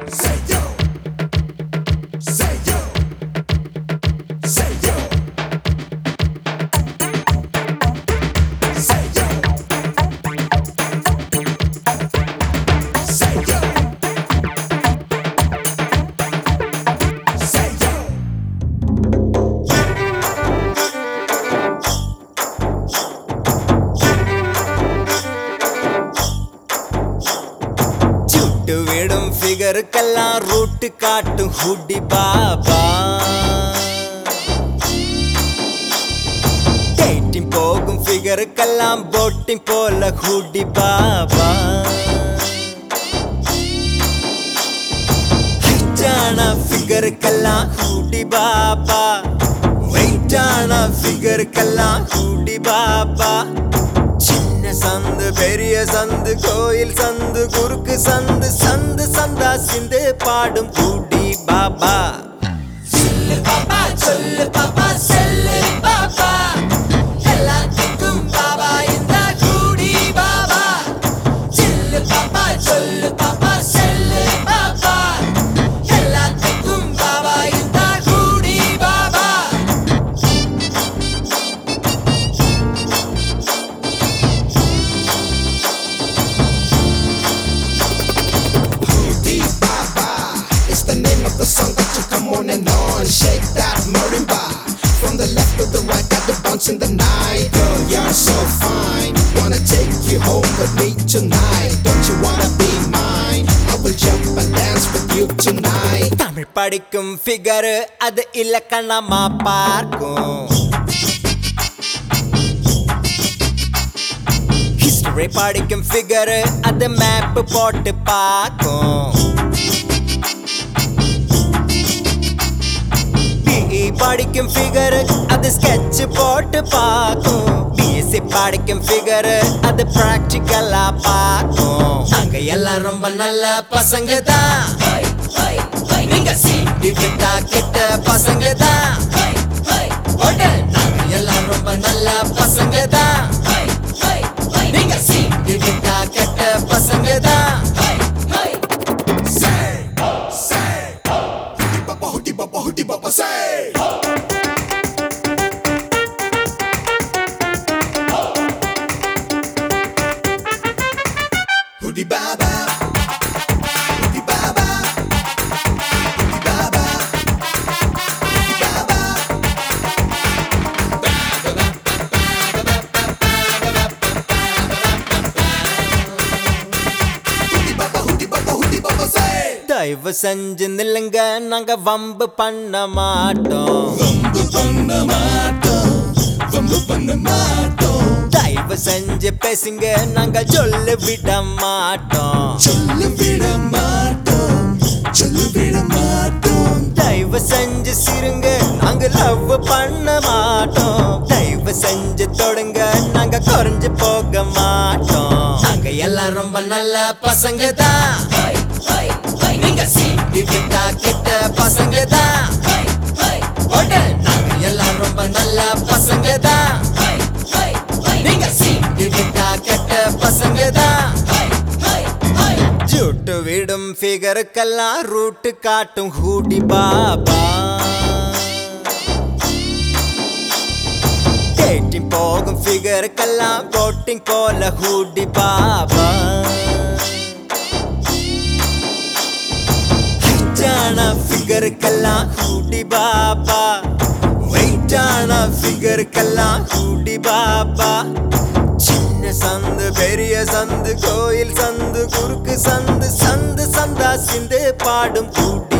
Say yo, say yo, say yo, say yo, say yo, say yo. சுட்டு விடும் ஃபிகருக்கெல்லாம் route காட்டும் ஹுடி பாபா டேட்டிங் போகும் ஃபிகருக்கெல்லாம் போட்டிங் போல ஹுடி பாபா ஹைட்டான ஃபிகருக்கெல்லாம் ஹுடி பாபா வெயிட்டான ஃபிகருக்கெல்லாம் ஹுடி பாபா சின்ன சந்து பெரிய சந்து கோயில் சந்து குறுக்கு சந்து சந்து சந்தா சிந்து பாடும் கூடி பாபா சொல்லு பாப்பா சொல்லு பாப்பா சொல்லு பாப்பா எல்லாத்துக்கும் பாபா இந்த கூடி பாபா சொல்லு பாப்பா சொல்லு பாப்பா சொல்லு பாப்பா எல்லாத்துக்கும் பாபா இந்த கூடி Baba It's the name of the song that you come on and on. Shake that marimba. From the left to the right, got the bounce in the night. Girl, you're so fine. Wanna take you home with me tonight. Don't you wanna be mine? I will jump and dance with you tonight. Tamil படிக்கும் figure அது இலக்கணமா பார்க்கும் history படிக்கும் figure அது map போட்டு பார்க்கும் BE படிக்கும் figure அது sketch போட்டு பார்க்கும் பிஎஸ்சி படிக்கும் ஃபிகர் அது பிராக்டிக்கலா பார்க்கும் அங்க எல்லாம் ரொம்ப நல்ல பசங்க தான் நீங்க சீட்டி விட்டா கெட்ட பசங்க தான் நாங்க எல்லாம் ரொம்ப நல்ல பசங்க தான் நீங்க சீட்டி விட்டா கெட்ட பசங்க தான் Hudi Baba say Hudi Baba Hudi Baba Hudi Baba Hudi Baba Hudi Baba Hudi Baba say தயவு செஞ்சு நில்லுங்க நாங்க வம்பு பண்ண மாட்டோம் தயவு செஞ்சு பேசுங்க நாங்க சொல்ல விட மாட்டோம் தயவு செஞ்சு சிறுங்க நாங்க லவ் பண்ண மாட்டோம் தயவு செஞ்சு தொடுங்க நாங்க குறைஞ்சு போக மாட்டோம் நாங்க எல்லாம் ரொம்ப நல்ல பசங்க தான் நீங்க சீட்டி விட்டா கெட்ட பசங்க தான் நாங்க எல்லாம் ரொம்ப நல்ல பசங்க தான் நீங்க சீட்டி விட்டா கெட்ட பசங்க தான் ஜுட்டு விடும் ஃபிகருக்கெல்லாம் ரூட்டு காட்டும் ஹூடி பாபா டேட்டிங் போகும் ஃபிகருக்கெல்லாம் போட்டிங் போல ஹூடி பாபா வெயிட்டான ஃபிகருக்கெல்லாம் ஹூடி பாபா வெயிட்டான ஃபிகருக்கெல்லாம் ஹூடி பாபா சின்ன சந்து பெரிய சந்து கோயில் சந்து குறுக்கு சந்து சந்து சந்தா சிந்து பாடும் ஹூடி